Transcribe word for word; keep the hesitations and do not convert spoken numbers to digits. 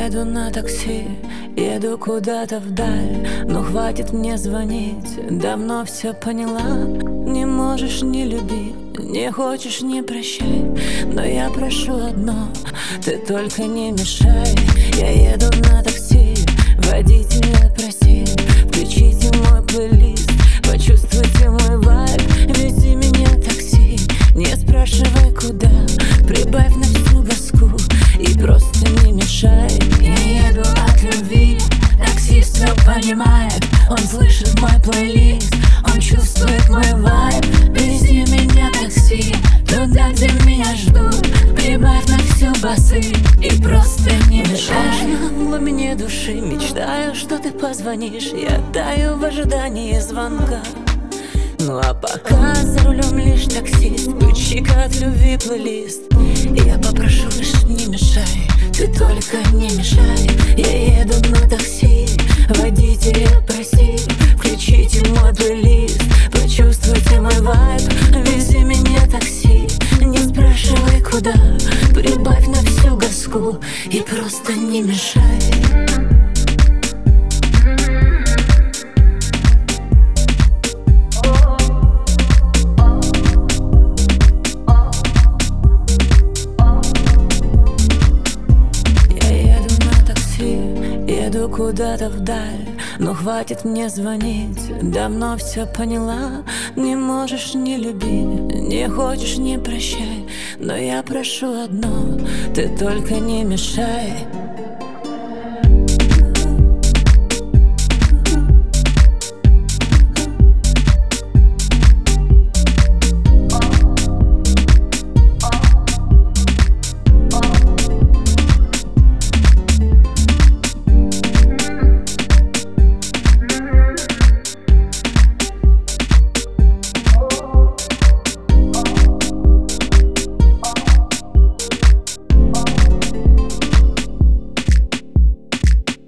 еду на такси, еду куда-то вдаль. Но хватит мне звонить, давно все поняла. Не можешь, не люби, не хочешь, не прощай. Но я прошу одно, ты только не мешай. Я еду на такси, водителя проси, включите мой плейлист, почувствуйте мой вайб. Вези меня такси, не спрашивай куда, прибавь на всю газку и просто не мешай. Я еду от любви, таксист все понимает. Он слышит мой плейлист, он чувствует мой вайб. Вези меня такси, туда, где меня ждут, прибавь на всю басы и просто не мешай. В глубине души мечтаю, что ты позвонишь. Я таю в ожидании звонка. Ну а пока за рулем лишь таксист, включи-ка от любви плейлист. Я попрошу лишь не мешай, ты только не мешай. Я еду на такси, водителя проси, включите мой плейлист, почувствуйте мой вайб. Вези меня такси, не спрашивай куда, прибавь на всю газку и просто не мешай. Еду куда-то вдаль, но хватит мне звонить, давно все поняла. Не можешь, не люби, не хочешь, не прощай. Но я прошу одно, ты только не мешай.